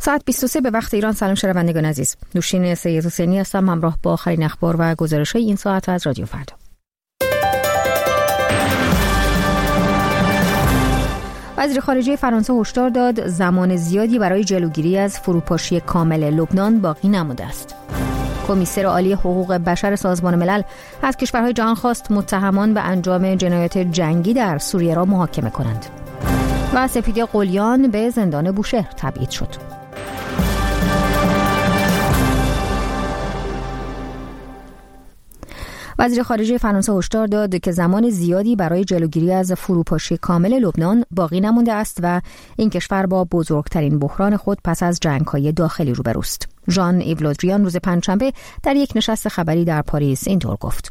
ساعت 23 به وقت ایران. سلام شنوندگان عزیز، نوشین سید حسینی هستم، همراه با آخرین اخبار و گزارش‌های این ساعت از رادیو فردا. وزیر خارجه فرانسه هشدار داد زمان زیادی برای جلوگیری از فروپاشی کامل لبنان باقی نمانده است. کمیسر عالی حقوق بشر سازمان ملل از کشورهای جهان خواست متهمان به انجام جنایات جنگی در سوریه را محاکمه کنند. و سپیدی قلیان به زندان بوشهر تبعید شد. وزیر خارجه فرانسه هشدار داد که زمان زیادی برای جلوگیری از فروپاشی کامل لبنان باقی نمانده است و این کشور با بزرگترین بحران خود پس از جنگ‌های داخلی روبروست. ژان ایو له دریان روز پنجشنبه در یک نشست خبری در پاریس اینطور گفت: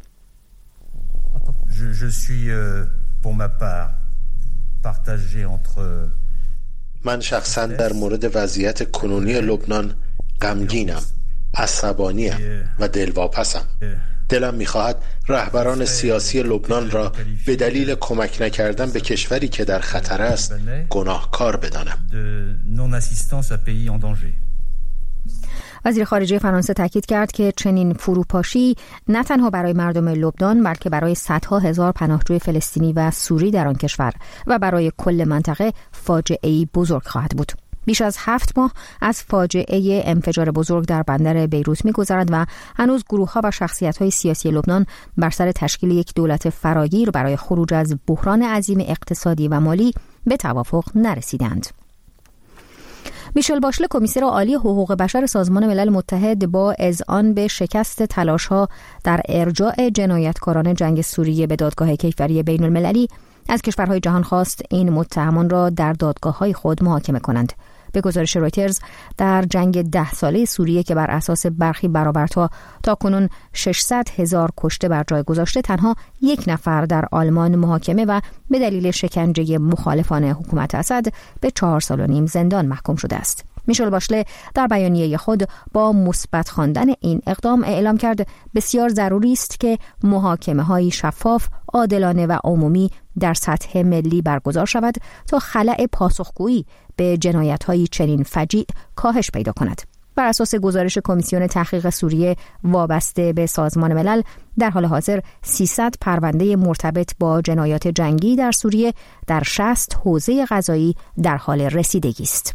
من شخصا در مورد وضعیت کنونی لبنان غمگینم، عصبانیم و دلواپسم. دلم می‌خواهد رهبران سیاسی لبنان را به دلیل کمک نکردن به کشوری که در خطر است گناهکار بدانم. وزیر خارجه فرانسه تاکید کرد که چنین فروپاشی نه تنها برای مردم لبنان بلکه برای صدها هزار پناهجوی فلسطینی و سوری در آن کشور و برای کل منطقه فاجعه‌ای بزرگ خواهد بود. بیش از 7 ماه از فاجعه انفجار بزرگ در بندر بیروت می‌گذرد و هنوز گروه‌ها و شخصیت‌های سیاسی لبنان بر سر تشکیل یک دولت فراگیر برای خروج از بحران عظیم اقتصادی و مالی به توافق نرسیدند. میشل باشله، کمیسر عالی حقوق بشر سازمان ملل متحد، با اذعان به شکست تلاش‌ها در ارجاع جنایتکاران جنگ سوریه به دادگاه کیفری بین‌المللی از کشورهای جهان خواست این متهمان را در دادگاه‌های خود محاکمه کنند. به گزارش رویترز، در جنگ 10 ساله سوریه که بر اساس برخی برآوردها تا کنون 600,000 کشته بر جای گذاشته، تنها 1 نفر در آلمان محاکمه و به دلیل شکنجه مخالفان حکومت اسد به 4 سال و نیم زندان محکوم شده است. میشل باشله در بیانیه خود با مثبت خواندن این اقدام اعلام کرد بسیار ضروری است که محاکمه‌های شفاف، عادلانه و عمومی در سطح ملی برگزار شود تا خلأ پاسخگویی به جنایت‌های چنین فجیع کاهش پیدا کند. بر اساس گزارش کمیسیون تحقیق سوریه وابسته به سازمان ملل، در حال حاضر 300 پرونده مرتبط با جنایات جنگی در سوریه در 60 حوزه قضایی در حال رسیدگی است.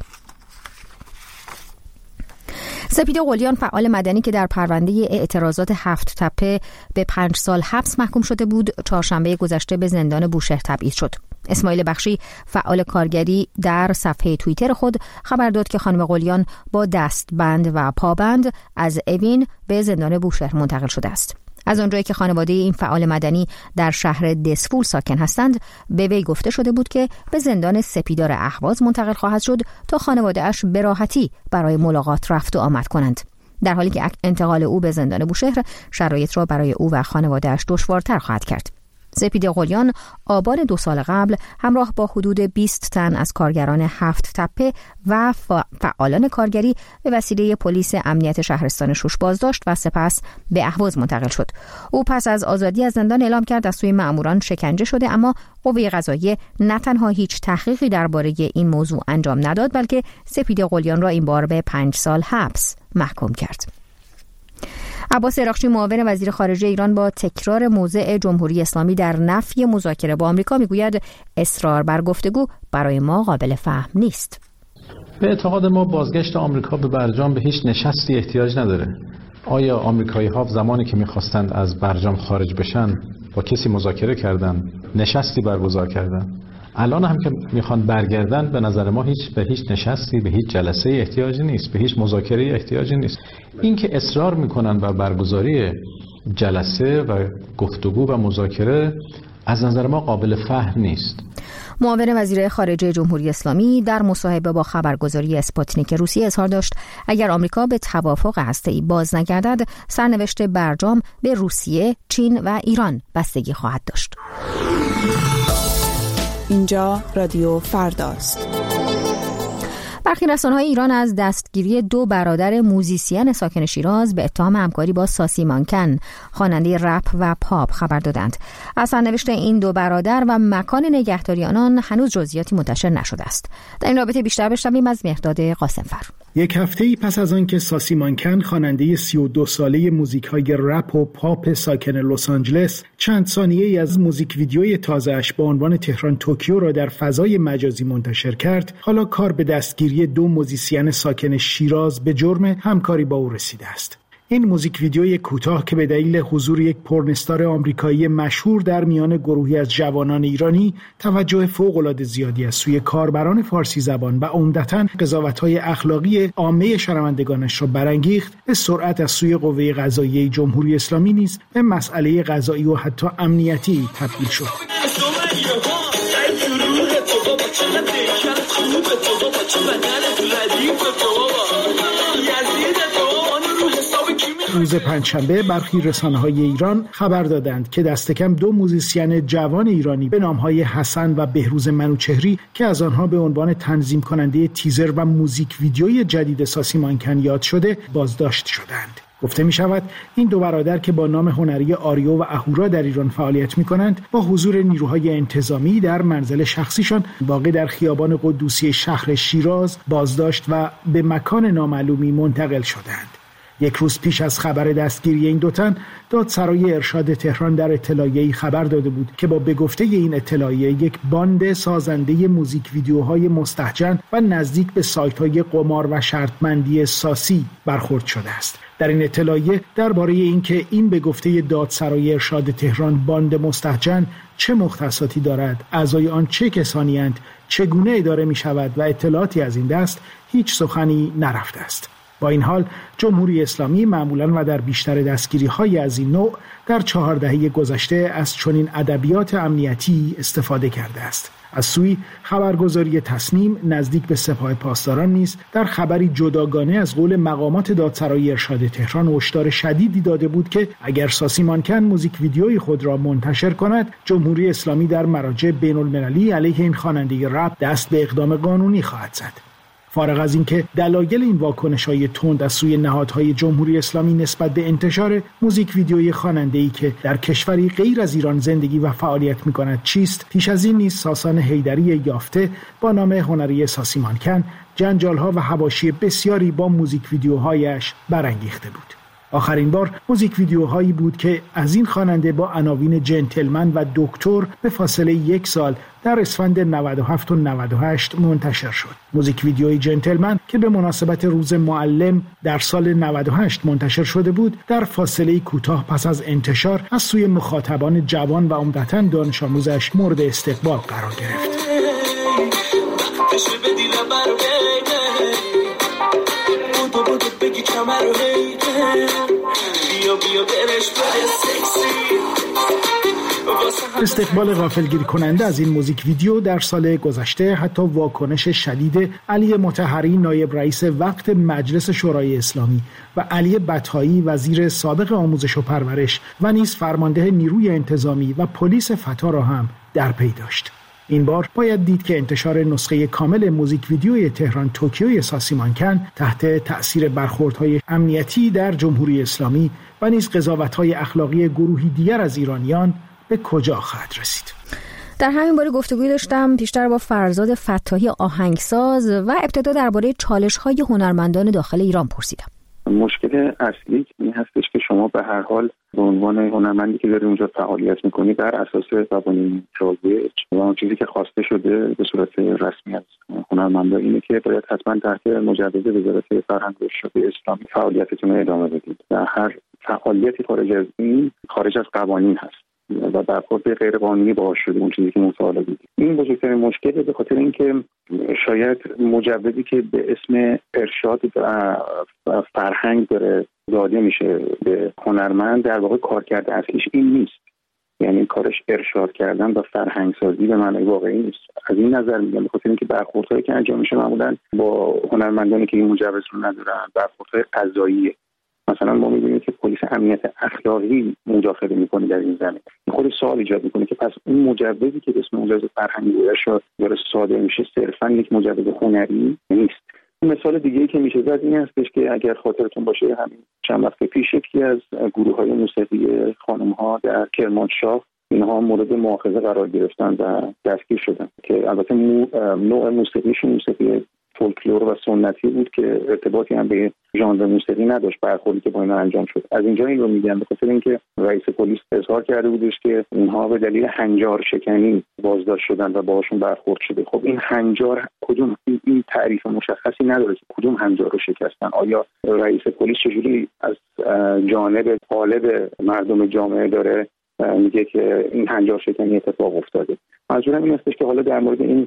سپیدی قلیان، فعال مدنی که در پرونده اعتراضات 7 تپه به 5 سال حبس محکوم شده بود، چهارشنبه گذشته به زندان بوشهر تبعید شد. اسماعیل بخشی، فعال کارگری، در صفحه توییتر خود خبر داد که خانم قلیان با دستبند و پابند از اوین به زندان بوشهر منتقل شده است. از آنجایی که خانواده این فعال مدنی در شهر دسفول ساکن هستند، به وی گفته شده بود که به زندان سپیدار اهواز منتقل خواهد شد تا خانواده اش به راحتی برای ملاقات رفت و آمد کنند، در حالی که انتقال او به زندان بوشهر شرایط را برای او و خانواده اش دشوارتر خواهد کرد. سپیدی قلیان آبان 2 سال قبل همراه با حدود 20 تن از کارگران 7 تپه و فعالان کارگری به وسیله پلیس امنیت شهرستان شوش بازداشت و سپس به اهواز منتقل شد. او پس از آزادی از زندان اعلام کرد از سوی مأموران شکنجه شده، اما قوه قضاییه نه تنها هیچ تحقیقی درباره این موضوع انجام نداد، بلکه سپیدی قلیان را این بار به 5 سال حبس محکوم کرد. عباس عراقچی، معاون وزیر خارجه ایران، با تکرار موضع جمهوری اسلامی در نفی مذاکره با آمریکا میگوید اصرار بر گفتگو برای ما قابل فهم نیست. به اعتقاد ما بازگشت آمریکا به برجام به هیچ نشستی احتیاج نداره. آیا آمریکایی‌ها زمانی که می‌خواستند از برجام خارج بشن با کسی مذاکره کردن، نشستی برگزار کردن؟ الان هم که میخوان برگردن، به نظر ما به هیچ نشستی، به هیچ جلسه احتیاجی نیست، به هیچ مذاکره احتیاجی نیست. این که اصرار میکنن بر برگزاری جلسه و گفتگو و مذاکره از نظر ما قابل فهم نیست. معاون وزیر خارجه جمهوری اسلامی در مصاحبه با خبرگزاری اسپوتنیک روسیه اظهار داشت اگر آمریکا به توافق هسته‌ای باز نگردد، سرنوشت برجام به روسیه، چین و ایران بستگی خواهد داشت. اینجا رادیو فرداست. برخی رسانه‌های ایران از دستگیری 2 برادر موزیسین ساکن شیراز به اتهام همکاری با ساسی مانکن، خواننده رپ و پاپ، خبر دادند. از سرنوشت این 2 برادر و مکان نگهداری آنان هنوز جزئیاتی منتشر نشده است. در این رابطه بیشتر بشنویم از مهرداد قاسمفر. یک هفته‌ای پس از آن که ساسی مانکن خواننده 32 ساله موزیک‌های رپ و پاپ ساکن لس آنجلس چند ثانیه‌ای از موزیک ویدیوی تازه‌اش با عنوان تهران توکیو را در فضای مجازی منتشر کرد، حالا کار به دستگیری 2 موزیسین ساکن شیراز به جرم همکاری با او رسیده است. این موزیک ویدیوی کوتاه که به دلیل حضور یک پورنستار آمریکایی مشهور در میان گروهی از جوانان ایرانی توجه فوق‌العاده زیادی از سوی کاربران فارسی زبان و عمدتاً قضاوت‌های اخلاقی عامه شنوندگانش را برانگیخت، به سرعت از سوی قوه قضاییه جمهوری اسلامی نیز به مسئله قضایی و حتی امنیتی تبدیل شد. روز پنجشنبه برخی رسانه‌های ایران خبر دادند که دست کم 2 موزیسین جوان ایرانی به نام‌های حسن و بهروز منوچهری که از آنها به عنوان تنظیم کننده تیزر و موزیک ویدیوی جدید ساسی مانکن یاد شده بازداشت شدند. گفته می شود این 2 برادر که با نام هنری آریو و اهورا در ایران فعالیت می کنند با حضور نیروهای انتظامی در منزل شخصیشان واقع در خیابان قدوسی شهر شیراز بازداشت و به مکان نامعلومی منتقل شدند. یک روز پیش از خبر دستگیری این 2 تن، دادسرای ارشاد تهران در اطلاعیه‌ای خبر داده بود که با به گفته این اطلاعیه یک باند سازنده موزیک ویدیوهای مستهجن و نزدیک به سایت‌های قمار و شرطمندی ساسی برخورد شده است. در این اطلاعیه درباره اینکه این به گفته دادسرای ارشاد تهران باند مستهجن چه مختصاتی دارد، اعضای آن چه کسانی اند، چگونه اداره می شود و اطلاعاتی از این دست هیچ سخنی نرفته است. با این حال جمهوری اسلامی معمولاً و در بیشتر دستگیری‌های از این نوع در 4 دهه گذشته از چنین ادبیات امنیتی استفاده کرده است. از سوی خبرگزاری تصنیم نزدیک به سپاه پاسداران نیز در خبری جداگانه از قول مقامات دادسرای ارشاد تهران هشدار شدیدی داده بود که اگر ساسی مانکن موزیک ویدیوی خود را منتشر کند، جمهوری اسلامی در مراجع بین‌المللی علیه این خواننده رپ دست به اقدام قانونی خواهد زد. فارغ از اینکه دلایل این واکنش‌های تند از سوی نهادهای جمهوری اسلامی نسبت به انتشار موزیک ویدیوی خواننده‌ای که در کشوری غیر از ایران زندگی و فعالیت می‌کند چیست، پیش از این نیز ساسان حیدری یافته با نام هنری ساسی مانکن جنجال‌ها و حواشی بسیاری با موزیک ویدیوهایش برانگیخته بود. آخرین بار موزیک ویدیوهایی بود که از این خواننده با عناوین جنتلمن و دکتر به فاصله 1 سال در اسفند 97 و 98 منتشر شد. موزیک ویدیوی جنتلمن که به مناسبت روز معلم در سال 98 منتشر شده بود، در فاصله کوتاه پس از انتشار از سوی مخاطبان جوان و عمدتاً دانش آموزش مورد استقبال قرار گرفت. استقبال غافلگیر کننده از این موزیک ویدیو در سال گذشته حتی واکنش شدید علی مطهری نایب رئیس وقت مجلس شورای اسلامی و علی بطحایی وزیر سابق آموزش و پرورش و نیز فرمانده نیروی انتظامی و پلیس فتا را هم در پی داشت. این بار باید دید که انتشار نسخه کامل موزیک ویدیوی تهران توکیوی ساسی مانکن تحت تأثیر برخوردهای امنیتی در جمهوری اسلامی و نیز قضاوت‌های اخلاقی گروهی دیگر از ایرانیان به کجا خواهد رسید. در همین باره گفتگوی داشتم پیشتر با فرزاد فتاحی آهنگساز و ابتدا درباره چالش‌های هنرمندان داخل ایران پرسیدم. مشکل اصلی این هستش که شما به هر حال به عنوان هنرمندی که داری اونجا فعالیت میکنی بر اساس قوانین رایج و اون چیزی که خواسته شده به صورت رسمی از هنرمندا اینه که باید حتما تحت مجوز وزارت فرهنگ و ارشاد اسلامی فعالیتتون رو ادامه بدید. در هر فعالیتی خارج از این خارج از قوانین هست و برخورد غیر قانونی باعث شده اون چیزی که مطالعه دیدیم. این بزرگترین مشکله، به خاطر اینکه شاید مجوزی که به اسم ارشاد و فرهنگ داره داده میشه به هنرمند در واقع کارکرد اصلیش این نیست. یعنی کارش ارشاد کردن و فرهنگ سازی به معنای واقعی نیست. از این نظر میگم به خاطر اینکه برخوردهایی که انجام میشه معمولا با هنرمندانی که این مجوز رو ندارن برخوردهای قضاییه. مثلا ما می‌بینیم که پلیس امنیت اخلاقی مداخله می‌کنه در این زمینه. خود سوال ایجاد می‌کنه که پس اون مجوزی که به اسم مجوز فرهنگی و ارشاد داره صادر میشه صرفاً یک مجوز هنری نیست. مثال دیگه‌ای که میشه زد این هستش که اگر خاطرتون باشه همین چند وقت پیش یکی از گروه‌های موسیقی خانم‌ها در کرمانشاه اینها مورد مؤاخذه قرار گرفتن و دستگیر شدن که البته نوع موسیقیشون موسیقی فولکلور و سنتی بود که ارتباطی هم به ژانر موسیقی نداشت. برخوردی که با اینا انجام شد، از اینجا این رو میگم به خاطر اینکه رئیس پلیس اظهار کرده بودش که اینها به دلیل هنجار شکنی بازداشت شدن و باهاشون برخورد شده. خب این هنجار کدوم، این تعریف مشخصی نداره که کدوم هنجار رو شکستن. آیا رئیس پلیس چجوری از جانب غالب مردم جامعه داره میگه که این هنجار شکنی اتفاق افتاده؟ منظورم این هستش که حالا در مورد این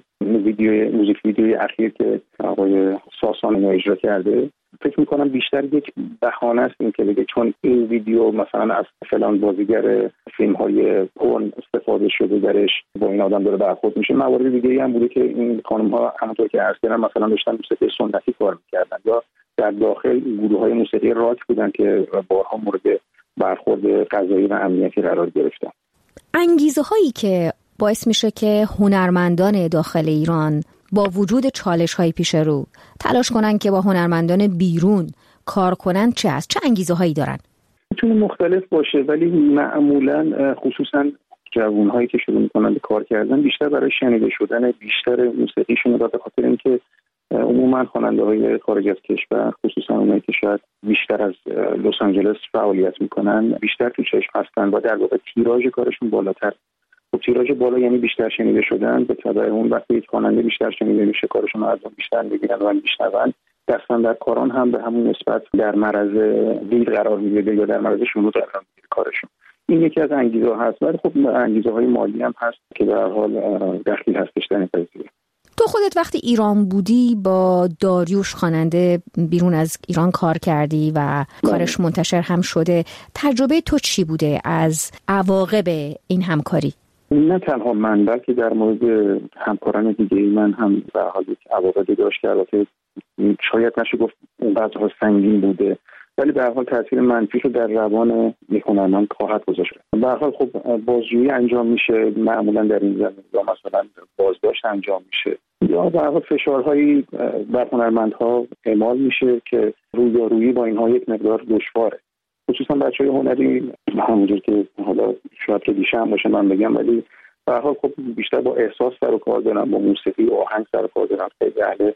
موزیک ویدیوی اخیر که آقای ساسان اجرا کرده، فکر میکنم بیشتر یک بهانه است این که بگه چون این ویدیو مثلا از فلان بازیگر فیلم‌های پورن استفاده شده درش با این آدم داره برخورد میشه. موارد دیگه‌ای هم بوده که این خانم‌ها همونطور که عرض کردم مثلا داشتن موسیقی سنتی کار می‌کردن یا در داخل گروه‌های موسیقی راک بودن که بارها مورد برخورد قضایی و امنیتی قرار گرفتن. انگیزه‌هایی که باعث میشه که هنرمندان داخل ایران با وجود چالش‌های پیش رو تلاش کنن که با هنرمندان بیرون کار کنن چه هست؟ چه انگیزه‌هایی دارن؟ میتونه مختلف باشه، ولی معمولاً خصوصاً جوان‌هایی که شروع می‌کنن به کار کردن بیشتر برای شنیده شدن بیشتر موسیقیشون و به خاطر اینکه عموماً خواننده‌های خارج از کشور، خصوصاً اونایی که شاید بیشتر از لس آنجلس فعالیت می‌کنن، بیشتر تو چشم هستن و در واقع تیراژ کارشون بالاتر. خب تیراژ بالا یعنی بیشتر شنیده شدن، به تبع اون وقتی یک خواننده بیشتر شنیده میشه کارشون رو مردم بیشتر می‌بینن و میشنون. دستن در کاران هم به همون نسبت در معرض دید قرار میگیره یا در معرض شروع قرار میگیره کارشون. این یکی از انگیزه‌ها هست، ولی خب انگیزه‌های مالی هم هست که به هر حال دخیل هستش در این قضیه. تو خودت وقتی ایران بودی با داریوش خواننده بیرون از ایران کار کردی و کارش منتشر هم شده. تجربه تو چی بوده از عواقب این همکاری؟ نه تنها من، بلکه در مورد همکاران دیگه من هم به حال یک عواقبی داشت که البته شاید نشه گفت اونقدر سنگین بوده، ولی به هر حال تاثیر منفی رو در روان یک هنرمند خواهد گذاشت. به هر حال خب بازجویی انجام میشه معمولا در این زمینه، یا مثلا بازداشت انجام میشه، یا به هر حال فشارهایی بر هنرمندها اعمال میشه که رویارویی با اینها یک مقدار دشواره. خصوصا بچه‌های هنری همونجور که حالا شاید که دیشه هم باشه من بگم، ولی به هر حال خب بیشتر با احساس سر و کار دارن، با موسیقی و آهنگ سر و کار دارن، خیلی اهل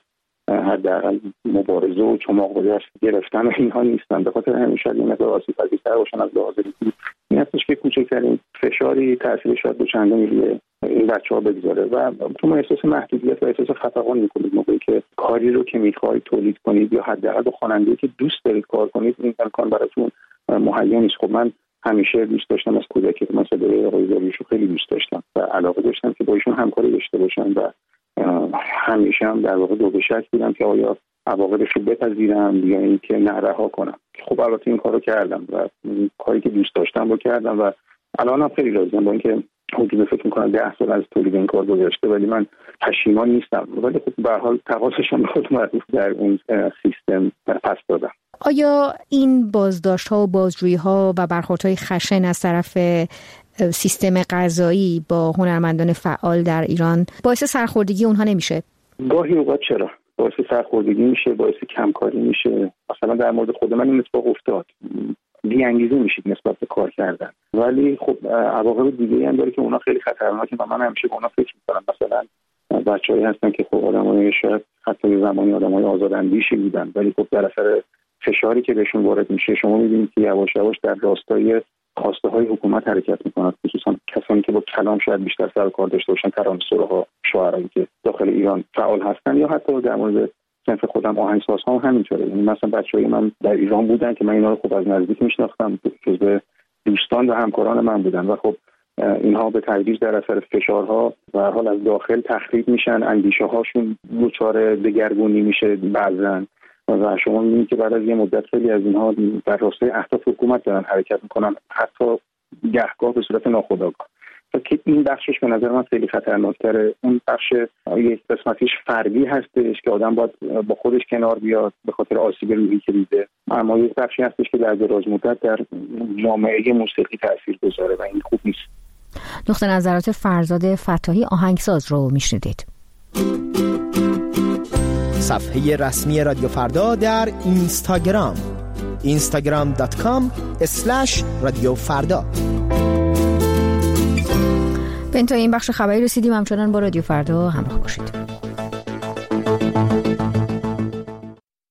حداقل مبارزه و چماق به دست گرفتن و اینها نیستن. به خاطر همین شاید این مقدار آسیب‌پذیرتر باشن از لحاظ روحی. این هستش که کوچکترین فشاری تاثیر شاید دوچندانی روی این بچه‌ها بگذاره و شما احساس محدودیت و احساس خفقان می‌کنید موقعی که کاری رو که می‌خواید تولید کنید یا حداقل با خواننده‌ای که دوست دارید کار کنید این امکان براتون مهیا نیست. خب من همیشه دوست داشتم از کودکی که مثلا آقای داریوش رو خیلی دوست داشتم و علاقه داشتم که با ایشون همکاری داشته باشم و همیشه هم در واقع دو به شک بودم که آیا عواقبش رو بپذیرم یا اینکه نه رها کنم. خب البته این کارو کردم و کاری که دوست داشتم رو کردم و الانم خیلی راضیم با اینکه حدود فکر می‌کنم 10 سال از تولید این کار گذشته، ولی من پشیمان نیستم. ولی خب به هر حال تقاضاشم به خود معروف در اون سیستم پس دادم. آیا این بازداشت‌ها و بازجویی‌ها و برخوردهای خشن از طرف سیستم قضایی با هنرمندان فعال در ایران باعث سرخوردگی اونها نمیشه؟ گاهی اوقات چرا باعث سرخوردگی میشه، باعث کمکاری میشه. مثلا در مورد خود من این اتفاق افتاد، بی‌انگیزه میشید نسبت به کار کردن، ولی خب عواقب دیگه‌ای هم داره که اونا خیلی خطرناکه و من همیشه به اونا فکر می‌کنم. مثلا بچه‌ای هستن که خب آدمای شاید حتی زمانی آدمای آزاداندیشی بودن، ولی خب در اثر فشاری که بهشون وارد میشه شما می‌بینید که یواش یواش در راستای خواسته‌های حکومت حرکت می‌کنند، خصوصا کسانی که با کلام شاید بیشتر سر و کار داشته باشن، ترانه‌سراها، شاعرایی که داخل ایران فعال هستن، یا حتی در مورد صنف خودم آهنگسازها هم همینطوره. یعنی مثلا بچه‌های من در ایران بودن که من اینا رو خوب از نزدیک میشناختم، جزو دوستان و همکاران من بودن و خب اینها به تدریج در اثر فشارها و حال از داخل تخریب میشن، اندیشه‌هاشون دچار دگرگونی میشه بعضن و شما می‌بینید که بعد از یه مدت خیلی از اینها در راستای اهداف حکومت دارن حرکت میکنن، حتی گهگاه به صورت ناخودآگاه. که این بخشش به نظر من خیلی خطرناک‌تره. اون بخش یک قسمتیش فردی هستش که آدم باید با خودش کنار بیاد به خاطر آسیب روحی که دیده، اما یک بخشی هستش که در دراز مدت در جامعه موسیقی تاثیر گذاره و این خوب نیست. نقطه نظرات فرزاد فتاحی آهنگساز رو میشنیدید. صفحه رسمی رادیو فردا در اینستاگرام instagram.com/رادیو فردا. به انتهای این بخش خبری رسیدیم. همچنان با رادیو فردا همراه باشید.